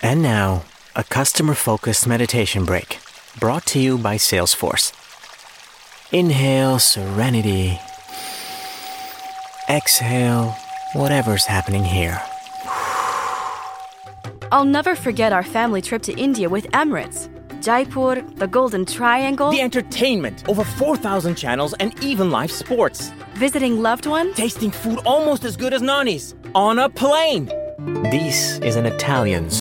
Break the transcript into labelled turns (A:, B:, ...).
A: And now, a customer-focused meditation break, brought to you by Salesforce. Inhale serenity. Exhale whatever's happening here.
B: I'll never forget our family trip to India with Emirates. Jaipur, the Golden Triangle.
C: The entertainment, over 4,000 channels and even live sports.
B: Visiting loved ones.
C: Tasting food almost as good as Nani's on a plane.
A: This is an Italian